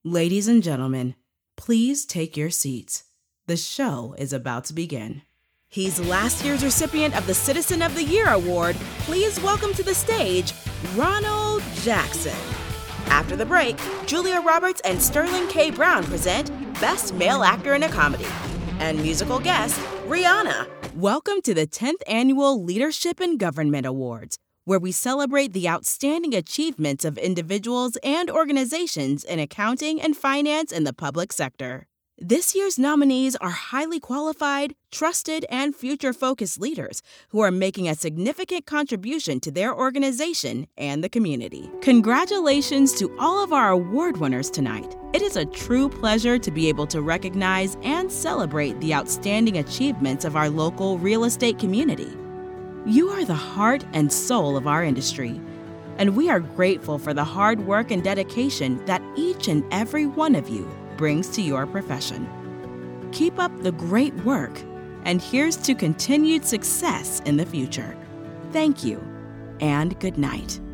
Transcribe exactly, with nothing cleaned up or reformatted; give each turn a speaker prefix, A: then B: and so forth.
A: Ladies and gentlemen, please take your seats. The show is about to begin. He's last year's recipient of the Citizen of the Year Award. Please welcome to the stage, Ronald Jackson. After the break, Julia Roberts and Sterling K. Brown present Best Male Actor in a Comedy. And musical guest, Rihanna. Welcome to the tenth Annual Leadership in Government Awards, where we celebrate the outstanding achievements of individuals and organizations in accounting and finance in the public sector. This year's nominees are highly qualified, trusted, and future-focused leaders who are making a significant contribution to their organization and the community. Congratulations to all of our award winners tonight. It is a true pleasure to be able to recognize and celebrate the outstanding achievements of our local real estate community. You are the heart and soul of our industry, and we are grateful for the hard work and dedication that each and every one of you brings to your profession. Keep up the great work, and here's to continued success in the future. Thank you, and good night.